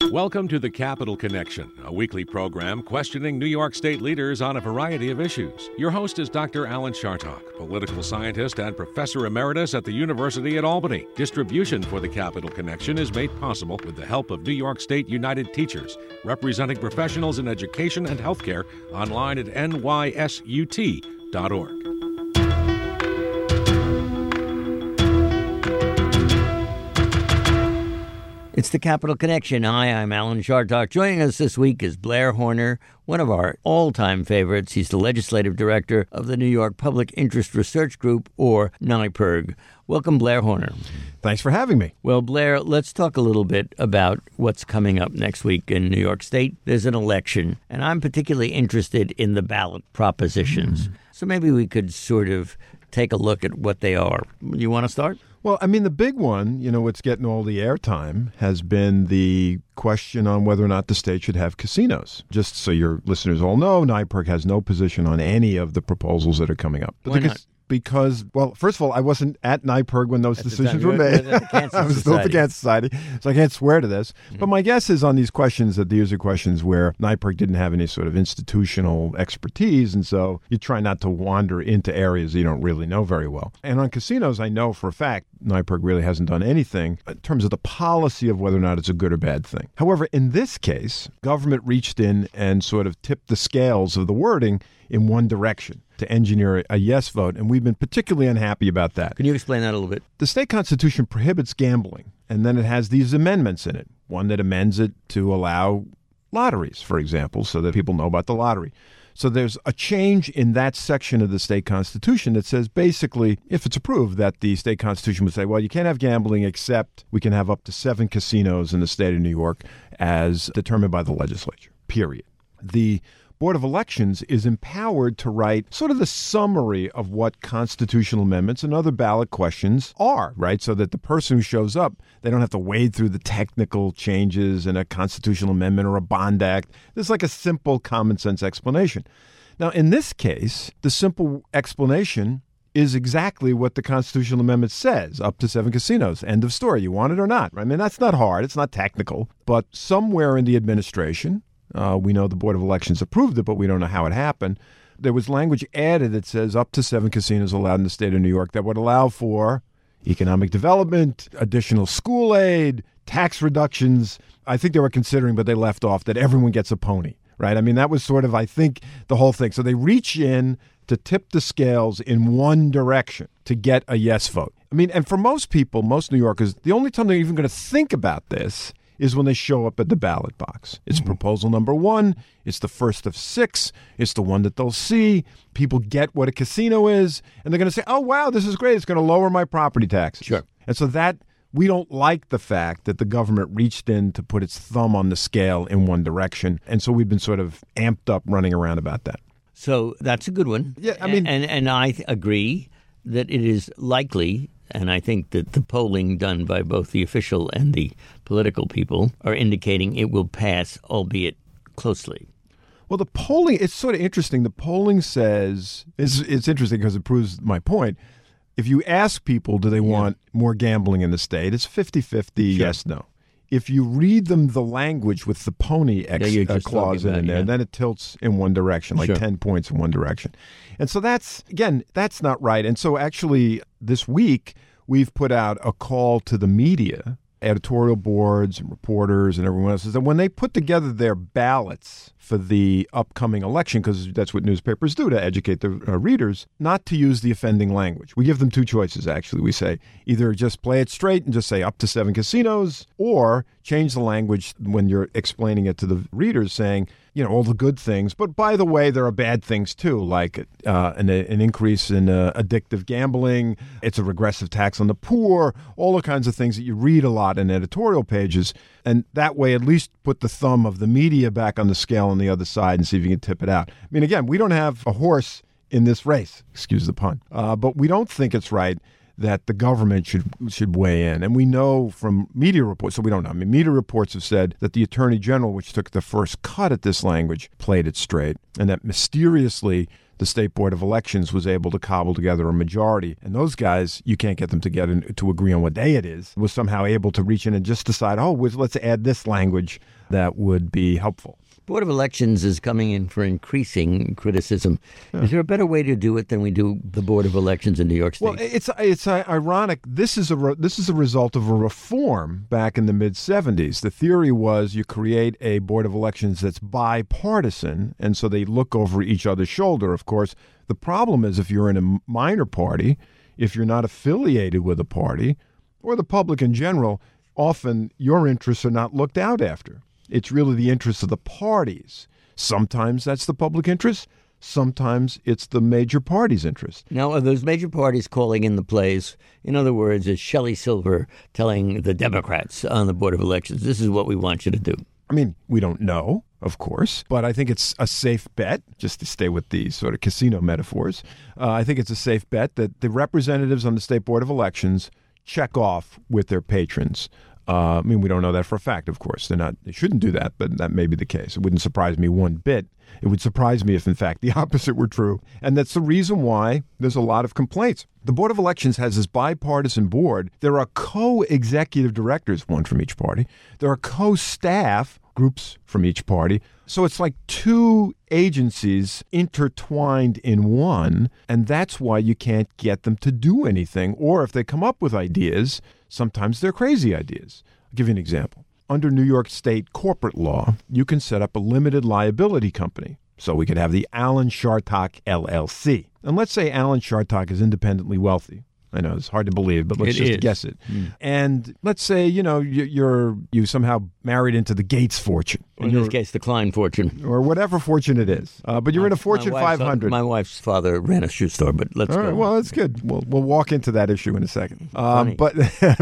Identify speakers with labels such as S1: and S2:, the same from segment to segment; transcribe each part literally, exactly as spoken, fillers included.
S1: Welcome to the Capital Connection, a weekly program questioning New York State leaders on a variety of issues. Your host is Doctor Alan Chartock, political scientist and professor emeritus at the University at Albany. Distribution for the Capital Connection is made possible with the help of New York State United Teachers, representing professionals in education and healthcare, online at N Y S U T dot org.
S2: It's the Capital Connection. Hi, I'm Alan Chartock. Joining us this week is Blair Horner, one of our all-time favorites. He's the legislative director of the New York Public Interest Research Group, or NYPIRG. Welcome, Blair Horner.
S3: Thanks for having me.
S2: Well, Blair, let's talk a little bit about what's coming up next week in New York State. There's an election, and I'm particularly interested in the ballot propositions. Mm. So maybe we could sort of take a look at what they are. You want to start?
S3: Well, I mean, the big one, you know, what's getting all the airtime has been the question on whether or not the state should have casinos. Just so your listeners all know, NYPIRG has no position on any of the proposals that are coming up. But
S2: Why
S3: the,
S2: not?
S3: Because, well, first of all, I wasn't at NYPIRG when those
S2: At the
S3: decisions
S2: time,
S3: were
S2: you
S3: made.
S2: were at the Cancer
S3: I was still at the
S2: Society.
S3: Cancer Society, so I can't swear to this.
S2: Mm-hmm.
S3: But my guess is on these questions that these are questions where NYPIRG didn't have any sort of institutional expertise, and so you try not to wander into areas you don't really know very well. And on casinos, I know for a fact NYPIRG really hasn't done anything in terms of the policy of whether or not it's a good or bad thing. However, in this case, government reached in and sort of tipped the scales of the wording in one direction to engineer a yes vote, and we've been particularly unhappy about that.
S2: Can you explain that a little bit?
S3: The state constitution prohibits gambling, and then it has these amendments in it. One that amends it to allow lotteries, for example, so that people know about the lottery. So there's a change in that section of the state constitution that says basically, if it's approved, that the state constitution would say, well, you can't have gambling except we can have up to seven casinos in the state of New York as determined by the legislature, period. The Board of Elections is empowered to write sort of the summary of what constitutional amendments and other ballot questions are, right? So that the person who shows up, they don't have to wade through the technical changes in a constitutional amendment or a bond act. There's like a simple common sense explanation. Now, in this case, the simple explanation is exactly what the constitutional amendment says, up to seven casinos. End of story. You want it or not. I mean, that's not hard. It's not technical. But somewhere in the administration, Uh, we know the Board of Elections approved it, but we don't know how it happened. There was language added that says up to seven casinos allowed in the state of New York that would allow for economic development, additional school aid, tax reductions. I think they were considering, but they left off that everyone gets a pony, right? I mean, that was sort of, I think, the whole thing. So they reach in to tip the scales in one direction to get a yes vote. I mean, and for most people, most New Yorkers, the only time they're even going to think about this is when they show up at the ballot box. It's mm-hmm. proposal number one. It's the first of six. It's the one that they'll see. People get what a casino is, and they're going to say, oh, wow, this is great. It's going to lower my property taxes.
S2: Sure.
S3: And so that, we don't like the fact that the government reached in to put its thumb on the scale in one direction. And so we've been sort of amped up running around about that.
S2: So that's a good one.
S3: Yeah, I mean,
S2: and, and I th- agree that it is likely, and I think that the polling done by both the official and the political people are indicating it will pass, albeit closely.
S3: Well, the polling, it's sort of interesting. The polling says, it's, it's interesting because it proves my point. If you ask people, do they
S2: Yeah.
S3: want more gambling in the state, it's fifty-fifty,
S2: Sure.
S3: yes, no. If you read them the language with the pony ex-
S2: Yeah, you're
S3: uh,
S2: just
S3: clause
S2: talking
S3: in
S2: about,
S3: there,
S2: yeah.
S3: then it tilts in one direction, like
S2: Sure.
S3: ten points in one direction. And so that's, again, that's not right. And so actually this week, we've put out a call to the media, editorial boards and reporters and everyone else, is that when they put together their ballots for the upcoming election, because that's what newspapers do to educate the uh, readers, not to use the offending language. We give them two choices, actually. We say either just play it straight and just say up to seven casinos, or change the language when you're explaining it to the readers, saying, you know, all the good things. But by the way, there are bad things, too, like uh, an, an increase in uh, addictive gambling. It's a regressive tax on the poor, all the kinds of things that you read a lot in editorial pages. And that way, at least put the thumb of the media back on the scale on the other side and see if you can tip it out. I mean, again, we don't have a horse in this race, excuse the pun, uh, but we don't think it's right that the government should should weigh in. And we know from media reports, so we don't know. I mean, media reports have said that the Attorney General, which took the first cut at this language, played it straight, and that mysteriously the State Board of Elections was able to cobble together a majority. And those guys, you can't get them to get in, to agree on what day it is, was somehow able to reach in and just decide, oh, let's add this language that would be helpful.
S2: Board of Elections is coming in for increasing criticism. Yeah. Is there a better way to do it than we do the Board of Elections in New York State?
S3: Well, it's it's ironic. This is a re- this is a result of a reform back in the mid seventies. The theory was you create a Board of Elections that's bipartisan, and so they look over each other's shoulder. Of course, the problem is if you're in a minor party, if you're not affiliated with a party, or the public in general, often your interests are not looked out after. It's really the interests of the parties. Sometimes that's the public interest. Sometimes it's the major party's interest.
S2: Now, are those major parties calling in the plays? In other words, is Shelley Silver telling the Democrats on the Board of Elections, this is what we want you to do?
S3: I mean, we don't know, of course, but I think it's a safe bet, just to stay with these sort of casino metaphors. Uh, I think it's a safe bet that the representatives on the State Board of Elections check off with their patrons. Uh, I mean, we don't know that for a fact, of course. They're not. They shouldn't do that, but that may be the case. It wouldn't surprise me one bit. It would surprise me if, in fact, the opposite were true. And that's the reason why there's a lot of complaints. The Board of Elections has this bipartisan board. There are co-executive directors, one from each party. There are co-staff groups from each party. So it's like two agencies intertwined in one, and that's why you can't get them to do anything. Or if they come up with ideas, sometimes they're crazy ideas. I'll give you an example. Under New York State corporate law, you can set up a limited liability company. So we could have the Alan Chartock L L C. And let's say Alan Chartock is independently wealthy. I know it's hard to believe, but let's
S2: it
S3: just
S2: is.
S3: guess it.
S2: Mm.
S3: And let's say, you know, you, you're you somehow married into the Gates fortune.
S2: In this case, the Klein fortune.
S3: Or whatever fortune it is. Uh, but you're
S2: my,
S3: in a Fortune
S2: my
S3: five hundred.
S2: My wife's father ran a shoe store, but let's
S3: All
S2: go.
S3: right, well, that's good. We'll, we'll walk into that issue in a second.
S2: Funny.
S3: Um, but,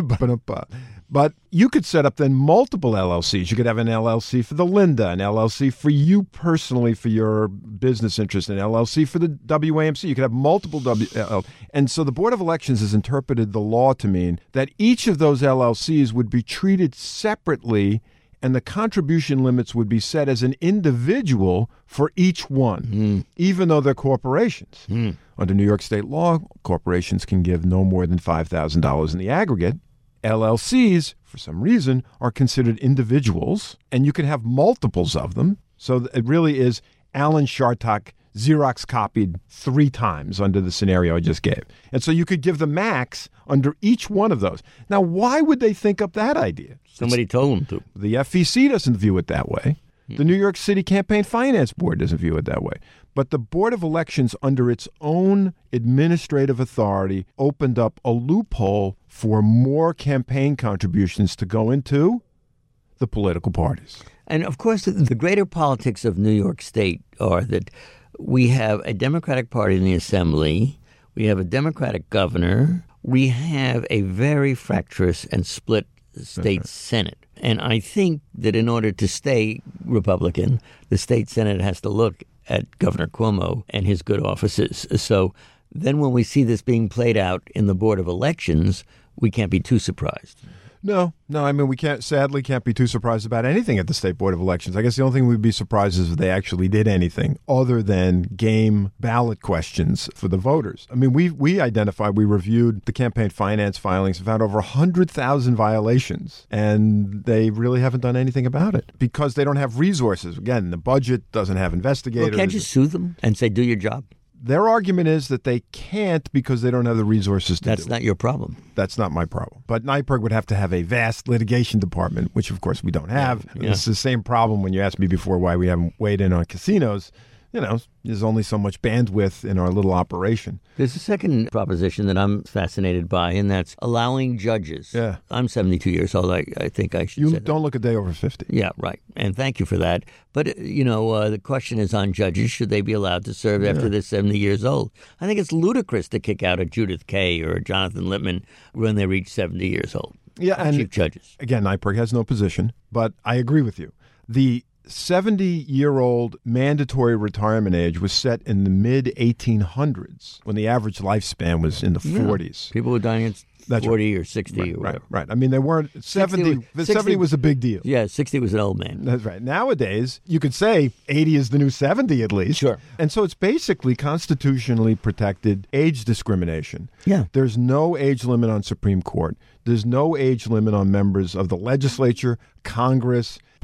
S3: but, but you could set up then multiple L L Cs. You could have an L L C for the Linda, an L L C for you personally for your business interest, an L L C for the W A M C. You could have multiple W L L Cs. And so the Board of Elections has interpreted the law to mean that each of those L L Cs would be treated separately, and the contribution limits would be set as an individual for each one,
S2: Mm.
S3: even though they're corporations.
S2: Mm.
S3: Under New York State law, corporations can give no more than five thousand dollars in the aggregate. L L Cs, for some reason, are considered individuals, and you can have multiples of them. So it really is Alan Chartock Xerox copied three times under the scenario I just gave. And so you could give the max under each one of those. Now, why would they think up that idea?
S2: Somebody
S3: It's,
S2: told them to.
S3: The F E C doesn't view it that way. The New York City Campaign Finance Board doesn't view it that way. But the Board of Elections, under its own administrative authority, opened up a loophole for more campaign contributions to go into the political parties.
S2: And, of course, the greater politics of New York State are that we have a Democratic Party in the Assembly, we have a Democratic governor, we have a very fractious and split state Senate. And I think that in order to stay Republican, the state Senate has to look at Governor Cuomo and his good offices. So then when we see this being played out in the Board of Elections, we can't be too surprised.
S3: No, no. I mean, we can't, sadly, can't be too surprised about anything at the State Board of Elections. I guess the only thing we'd be surprised is if they actually did anything other than game ballot questions for the voters. I mean, we we identified, we reviewed the campaign finance filings and found over one hundred thousand violations, and they really haven't done anything about it because they don't have resources. Again, the budget doesn't have investigators.
S2: Well, can't you sue them and say, do your job?
S3: Their argument is that they can't because they don't have the resources to
S2: That's
S3: do
S2: not
S3: it.
S2: your problem.
S3: That's not my problem. But NYPIRG would have to have a vast litigation department, which, of course, we don't have.
S2: Yeah.
S3: It's the same problem when you asked me before why we haven't weighed in on casinos. You know, there's only so much bandwidth in our little operation.
S2: There's a second proposition that I'm fascinated by, and that's allowing judges.
S3: Yeah.
S2: I'm seventy-two years old. I, I think I should
S3: You
S2: say that.
S3: don't look a day over fifty.
S2: Yeah, right. And thank you for that. But, you know, uh, the question is on judges. Should they be allowed to serve after
S3: Yeah.
S2: they're seventy years old? I think it's ludicrous to kick out a Judith Kaye or a Jonathan Lippman when they reach seventy years old.
S3: Yeah, and
S2: Chief judges.
S3: again, NYPIRG has no position, but I agree with you. The seventy-year-old mandatory retirement age was set in the mid eighteen hundreds when the average lifespan was in the
S2: Yeah.
S3: forties.
S2: People were dying at
S3: That's
S2: forty or sixty
S3: Right,
S2: or
S3: right,
S2: whatever.
S3: right. I mean, they weren't seventy.
S2: sixty
S3: seventy was a big deal.
S2: Yeah, sixty was an old man.
S3: That's right. Nowadays, you could say eighty is the new seventy at least.
S2: Sure.
S3: And so it's basically constitutionally protected age discrimination.
S2: Yeah.
S3: There's no age limit on Supreme Court. There's no age limit on members of the legislature, Congress,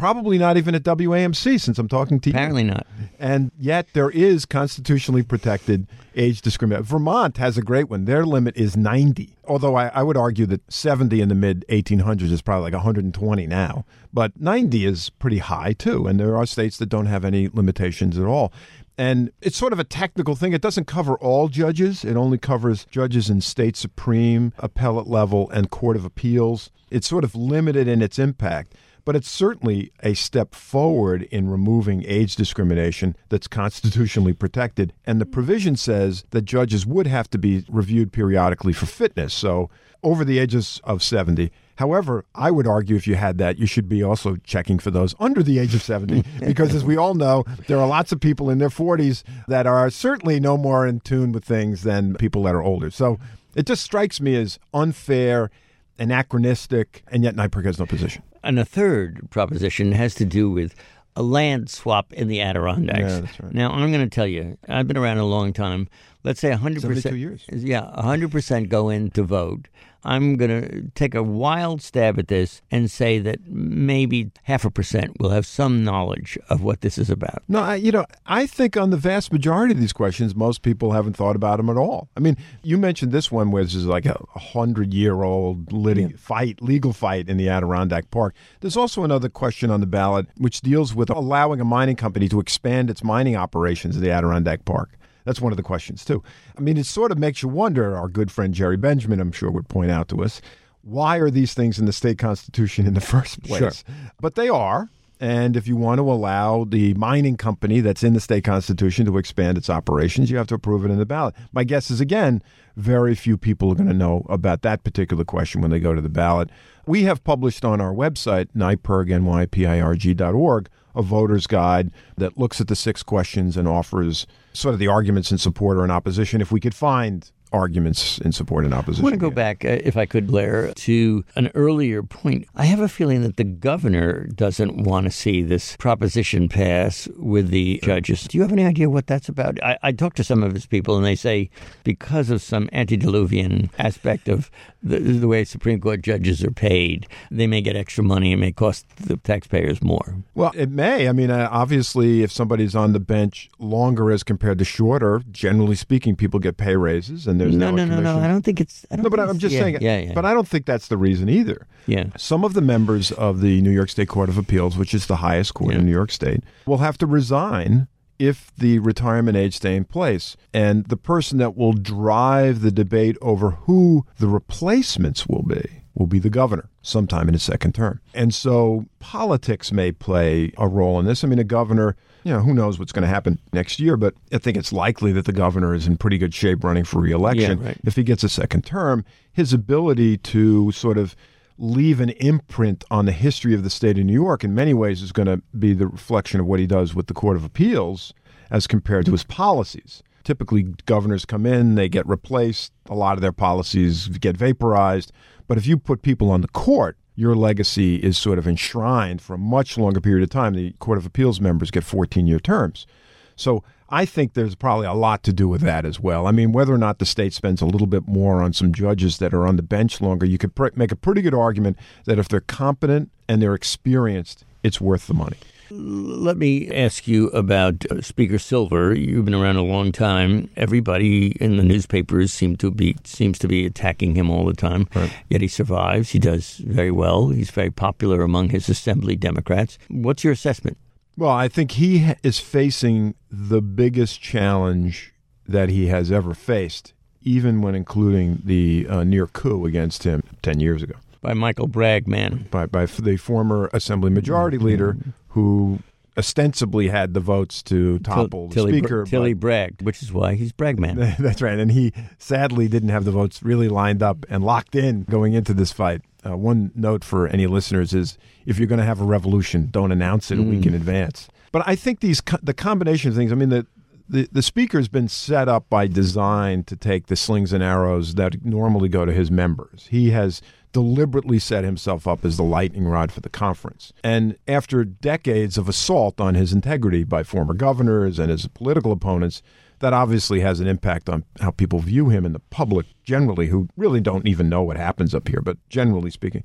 S3: probably not even at W A M C since I'm talking to you.
S2: Apparently not.
S3: And yet there is constitutionally protected age discrimination. Vermont has a great one. Their limit is ninety. Although I, I would argue that seventy in the mid eighteen hundreds is probably like one hundred twenty now. But ninety is pretty high, too. And there are states that don't have any limitations at all. And it's sort of a technical thing. It doesn't cover all judges. It only covers judges in state supreme, appellate level, and court of appeals. It's sort of limited in its impact. But it's certainly a step forward in removing age discrimination that's constitutionally protected. And the provision says that judges would have to be reviewed periodically for fitness, so over the ages of seventy. However, I would argue if you had that, you should be also checking for those under the age of seventy, because as we all know, there are lots of people in their forties that are certainly no more in tune with things than people that are older. So it just strikes me as unfair, anachronistic, and yet NYPIRG has no position.
S2: And a third proposition has to do with a land swap in the Adirondacks.
S3: Yeah, that's right.
S2: Now, I'm going to tell you, I've been around a long time. Let's say one hundred percent.
S3: seventy-two years.
S2: Yeah, one hundred percent go in to vote. I'm going to take a wild stab at this and say that maybe half a percent will have some knowledge of what this is about.
S3: No, I, you know, I think on the vast majority of these questions, most people haven't thought about them at all. I mean, you mentioned this one where this is like a hundred-year-old lit- yeah. fight, legal fight in the Adirondack Park. There's also another question on the ballot which deals with allowing a mining company to expand its mining operations in the Adirondack Park. That's one of the questions, too. I mean, it sort of makes you wonder, our good friend Jerry Benjamin, I'm sure, would point out to us, why are these things in the state constitution in the first place?
S2: Sure.
S3: But they are. And if you want to allow the mining company that's in the state constitution to expand its operations, you have to approve it in the ballot. My guess is, again, very few people are going to know about that particular question when they go to the ballot. We have published on our website, NYPIRG, N Y P I R G dot org, a voter's guide that looks at the six questions and offers sort of the arguments in support or in opposition, if we could find arguments in support and opposition.
S2: I want to go back, uh, if I could, Blair, to an earlier point. I have a feeling that the governor doesn't want to see this proposition pass with the judges. Do you have any idea what that's about? I, I talked to some of his people, and they say because of some antediluvian aspect of the, the way Supreme Court judges are paid, they may get extra money. It may cost the taxpayers more.
S3: Well, it may. I mean, uh, obviously, if somebody's on the bench longer as compared to shorter, generally speaking, people get pay raises, and there's
S2: no,
S3: now
S2: no,
S3: a
S2: no, no. I don't think it's. I don't
S3: no, but
S2: think
S3: I'm just
S2: yeah,
S3: saying.
S2: Yeah, yeah.
S3: But I don't think that's the reason either.
S2: Yeah.
S3: Some of the members of the New York State Court of Appeals, which is the highest court
S2: yeah.
S3: in New York State, will have to resign if the retirement age stay in place. And the person that will drive the debate over who the replacements will be will be the governor sometime in his second term. And so politics may play a role in this. I mean, a governor, you know, who knows what's going to happen next year, but I think it's likely that the governor is in pretty good shape running for re-election.
S2: Yeah, right.
S3: If he gets a second term, his ability to sort of leave an imprint on the history of the state of New York in many ways is going to be the reflection of what he does with the Court of Appeals as compared to his policies. Typically, governors come in, they get replaced, a lot of their policies get vaporized. But if you put people on the court, your legacy is sort of enshrined for a much longer period of time. The Court of Appeals members get fourteen-year terms. So I think there's probably a lot to do with that as well. I mean, whether or not the state spends a little bit more on some judges that are on the bench longer, you could pr- make a pretty good argument that if they're competent and they're experienced, it's worth the money.
S2: Let me ask you about uh, Speaker Silver. You've been around a long time. Everybody in the newspapers seem to be seems to be attacking him all the time.
S3: Right.
S2: Yet he survives. He does very well. He's very popular among his Assembly Democrats. What's your assessment?
S3: Well, I think he ha- is facing the biggest challenge that he has ever faced, even when including the uh, near coup against him ten years ago.
S2: By Michael Bragg, man.
S3: By, by the former Assembly Majority Leader who ostensibly had the votes to topple the
S2: Tilly,
S3: Speaker.
S2: Tilly
S3: but,
S2: Bragg, which is why he's Bragman.
S3: That's right. And he sadly didn't have the votes really lined up and locked in going into this fight. Uh, one note for any listeners is if you're going to have a revolution, don't announce it a mm. week in advance. But I think these co- the combination of things, I mean, the, the, the Speaker's been set up by design to take the slings and arrows that normally go to his members. He has deliberately set himself up as the lightning rod for the conference. And after decades of assault on his integrity by former governors and his political opponents, that obviously has an impact on how people view him in the public generally, who really don't even know what happens up here, but generally speaking.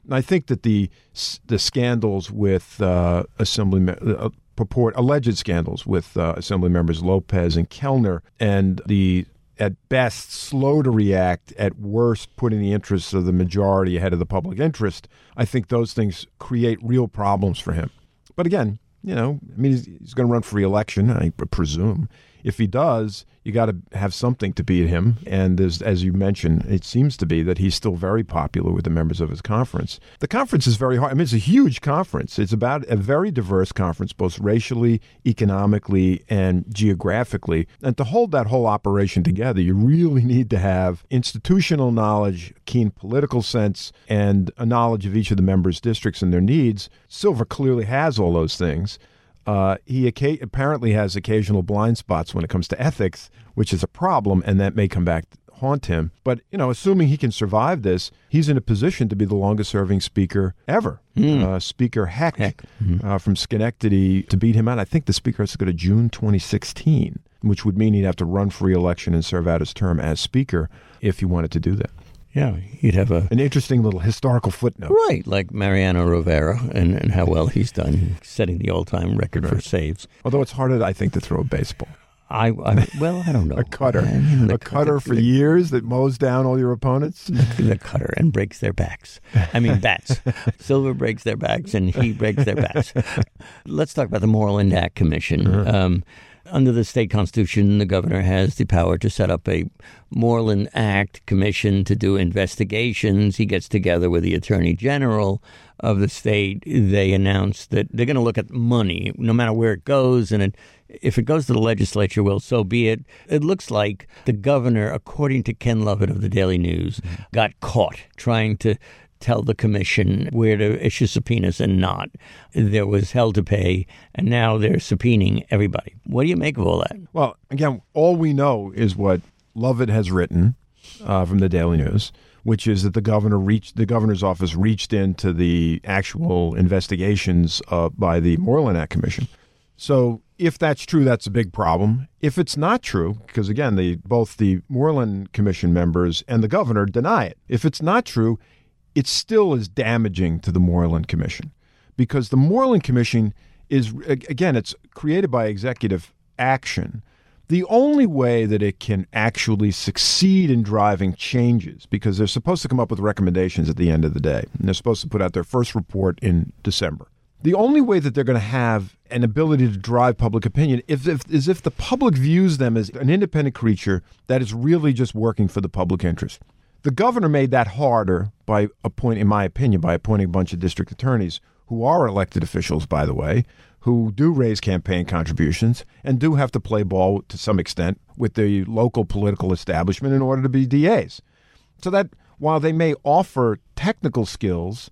S3: And I think that the the scandals with uh, assembly uh, purport alleged scandals with uh, Assembly members Lopez and Kellner, and the at best slow to react, at worst putting the interests of the majority ahead of the public interest, I think those things create real problems for him. But again, you know, I mean, he's, he's going to run for re-election, I presume. If he does, you got to have something to beat him. And as, as you mentioned, it seems to be that he's still very popular with the members of his conference. The conference is very hard. I mean, it's a huge conference. It's about a very diverse conference, both racially, economically, and geographically. And to hold that whole operation together, you really need to have institutional knowledge, keen political sense, and a knowledge of each of the members' districts and their needs. Silver clearly has all those things. Uh, he aca- apparently has occasional blind spots when it comes to ethics, which is a problem, and that may come back to haunt him. But, you know, assuming he can survive this, he's in a position to be the longest-serving speaker ever. Mm. Uh, Speaker Heck, Heck. Mm-hmm. uh, from Schenectady to beat him out. I think the speaker has to go to June twenty sixteen, which would mean he'd have to run for re-election and serve out his term as speaker if he wanted to do that.
S2: Yeah, he'd have a...
S3: An interesting little historical footnote.
S2: Right, like Mariano Rivera and, and how well he's done, setting the all-time record right. for saves.
S3: Although it's harder, I think, to throw a baseball.
S2: I, I Well, I don't know.
S3: a cutter. I mean, a cutter the, for the, years that mows down all your opponents?
S2: The, the cutter and breaks their backs. I mean, bats. Silver breaks their backs and he breaks their bats. Let's talk about the Moreland Act Commission. Uh-huh. Um Under the state constitution, the governor has the power to set up a Moreland Act commission to do investigations. He gets together with the attorney general of the state. They announce that they're going to look at money, no matter where it goes. And it, if it goes to the legislature, well, so be it. It looks like the governor, according to Ken Lovett of the Daily News, mm-hmm. got caught trying to tell the commission where to issue subpoenas and not. There was hell to pay, and now they're subpoenaing everybody. What do you make of all that?
S3: Well, again, all we know is what Lovett has written uh, from the Daily News, which is that the governor reached the governor's office reached into the actual investigations uh, by the Moreland Act Commission. So if that's true, that's a big problem. If it's not true, because again, the both the Moreland Commission members and the governor deny it. If it's not true, it still is damaging to the Moreland Commission, because the Moreland Commission is, again, it's created by executive action. The only way that it can actually succeed in driving changes, because they're supposed to come up with recommendations at the end of the day, and they're supposed to put out their first report in December. The only way that they're going to have an ability to drive public opinion is if, is if the public views them as an independent creature that is really just working for the public interest. The governor made that harder by appointing, in my opinion, by appointing a bunch of district attorneys who are elected officials, by the way, who do raise campaign contributions and do have to play ball to some extent with the local political establishment in order to be D As. So that while they may offer technical skills,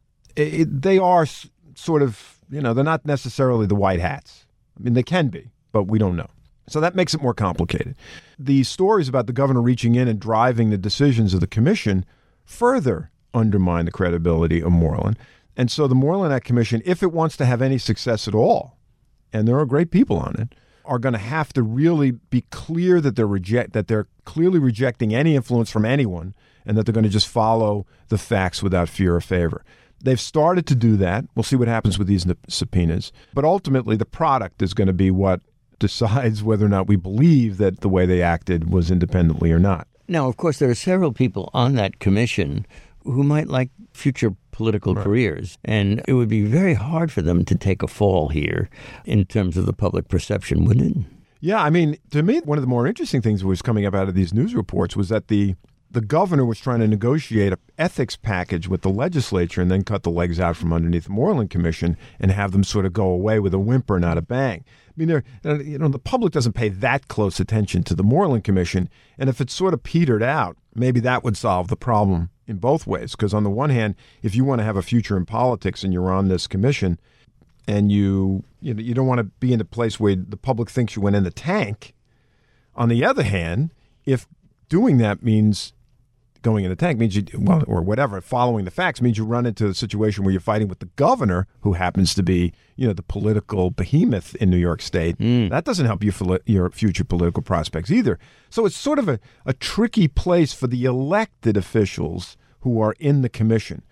S3: it, they are s- sort of, you know, they're not necessarily the white hats. I mean, they can be, but we don't know. So that makes it more complicated. The stories about the governor reaching in and driving the decisions of the commission further undermine the credibility of Moreland. And so the Moreland Act Commission, if it wants to have any success at all, and there are great people on it, are going to have to really be clear that they're reject that they're clearly rejecting any influence from anyone, and that they're going to just follow the facts without fear or favor. They've started to do that. We'll see what happens with these subpoenas. But ultimately, the product is going to be what decides whether or not we believe that the way they acted was independently or not.
S2: Now, of course, there are several people on that commission who might like future political right. careers, and it would be very hard for them to take a fall here in terms of the public perception, wouldn't it?
S3: Yeah, I mean, to me, one of the more interesting things that was coming up out of these news reports was that the the governor was trying to negotiate an ethics package with the legislature and then cut the legs out from underneath the Moreland Commission and have them sort of go away with a whimper, not a bang. I mean, they're, you know, the public doesn't pay that close attention to the Moreland Commission, and if it sort of petered out, maybe that would solve the problem in both ways. Because on the one hand, if you want to have a future in politics and you're on this commission, and you you know, you don't want to be in a place where the public thinks you went in the tank. On the other hand, if doing that means going in the tank means you, well, or whatever, following the facts means you run into a situation where you're fighting with the governor, who happens to be, you know, the political behemoth in New York State. Mm. That doesn't help you for your future political prospects either. So it's sort of a, a tricky place for the elected officials who are in the commission.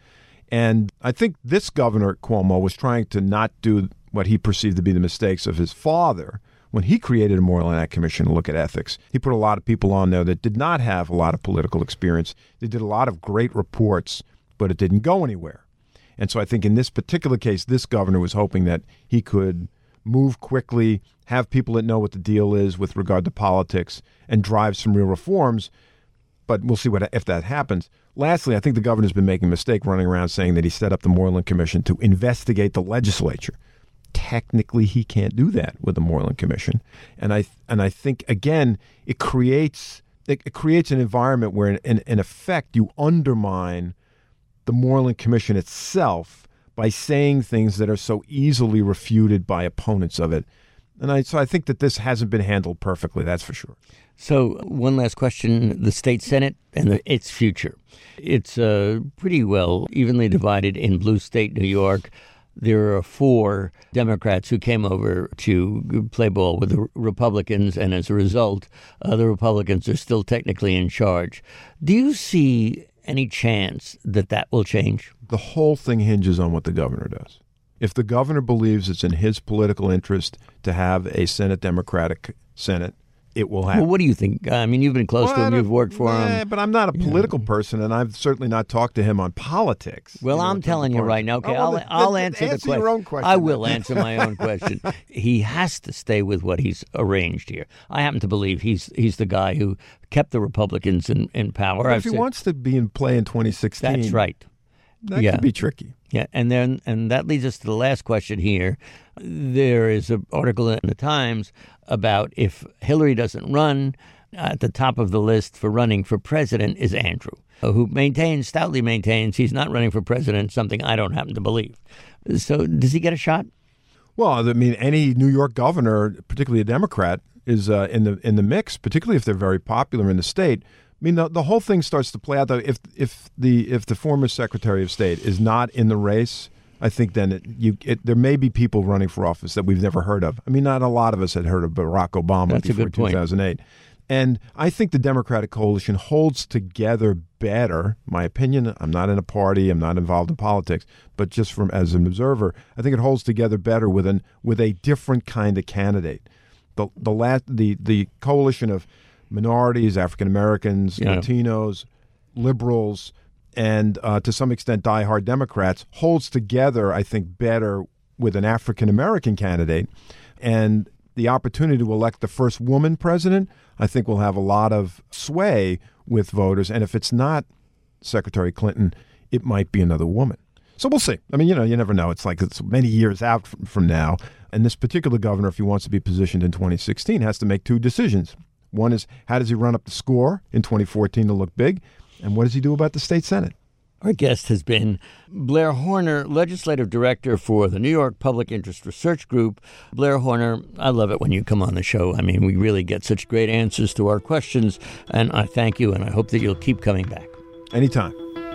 S3: And I think this governor, Cuomo, was trying to not do what he perceived to be the mistakes of his father when he created a Moreland Act Commission to look at ethics. He put a lot of people on there that did not have a lot of political experience. They did a lot of great reports, but it didn't go anywhere. And so I think in this particular case, this governor was hoping that he could move quickly, have people that know what the deal is with regard to politics, and drive some real reforms. But we'll see what if that happens. Lastly, I think the governor's been making a mistake running around saying that he set up the Moreland Commission to investigate the legislature. Technically, he can't do that with the Moreland Commission. And I and I think, again, it creates it, it creates an environment where, in, in, in effect, you undermine the Moreland Commission itself by saying things that are so easily refuted by opponents of it. And I, so I think that this hasn't been handled perfectly, that's for sure.
S2: So one last question, the state Senate and the, its future. It's uh, pretty well evenly divided in blue state New York. There are four Democrats who came over to play ball with the Republicans, and as a result, uh, the Republicans are still technically in charge. Do you see any chance that that will change?
S3: The whole thing hinges on what the governor does. If the governor believes it's in his political interest to have a Senate Democratic Senate, it will happen.
S2: Well, what do you think? I mean, you've been close
S3: well,
S2: to him. You've worked for
S3: eh,
S2: him.
S3: But I'm not a political
S2: yeah.
S3: person, and I've certainly not talked to him on politics.
S2: Well,
S3: you know,
S2: I'm telling you right now. Okay,
S3: oh, well,
S2: I'll, I'll
S3: then,
S2: answer,
S3: answer
S2: the question.
S3: Your own question.
S2: I will answer my own question. He has to stay with what he's arranged here. I happen to believe he's he's the guy who kept the Republicans in, in power.
S3: Well, if
S2: I've
S3: he
S2: said,
S3: wants to be in play in twenty sixteen,
S2: that's right.
S3: That
S2: yeah.
S3: could be tricky.
S2: Yeah, and then and that leads us to the last question here. There is an article in the Times about if Hillary doesn't run, at the top of the list for running for president is Andrew, who maintains, stoutly maintains he's not running for president, something I don't happen to believe. So does he get a shot?
S3: Well, I mean, any New York governor, particularly a Democrat, is uh, in the in the mix, particularly if they're very popular in the state. I mean, the, the whole thing starts to play out, though. If if the if the former Secretary of State is not in the race, I think then it, you it, there may be people running for office that we've never heard of. I mean, not a lot of us had heard of Barack Obama
S2: That's
S3: before
S2: a good point.
S3: two thousand eight. And I think the Democratic coalition holds together better, my opinion. I'm not in a party, I'm not involved in politics, but just from as an observer, I think it holds together better with an with a different kind of candidate. The the last the the coalition of minorities, African Americans,
S2: Yeah.
S3: Latinos, liberals, and uh, to some extent diehard Democrats holds together, I think, better with an African American candidate. And the opportunity to elect the first woman president, I think, will have a lot of sway with voters. And if it's not Secretary Clinton, it might be another woman. So we'll see. I mean, you know, you never know. It's like it's many years out from, from now. And this particular governor, if he wants to be positioned in twenty sixteen, has to make two decisions. One is, how does he run up the score in twenty fourteen to look big? And what does he do about the state Senate?
S2: Our guest has been Blair Horner, Legislative Director for the New York Public Interest Research Group. Blair Horner, I love it when you come on the show. I mean, we really get such great answers to our questions, and I thank you, and I hope that you'll keep coming back.
S3: Anytime.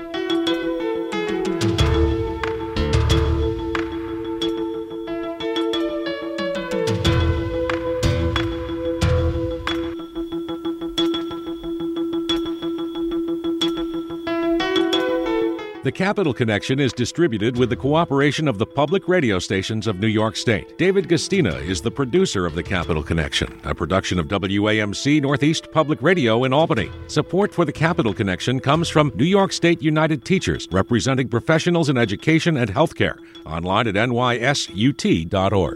S1: The Capital Connection is distributed with the cooperation of the public radio stations of New York State. David Gastina is the producer of The Capital Connection, a production of W A M C Northeast Public Radio in Albany. Support for The Capital Connection comes from New York State United Teachers, representing professionals in education and healthcare. Online at N Y S U T dot org.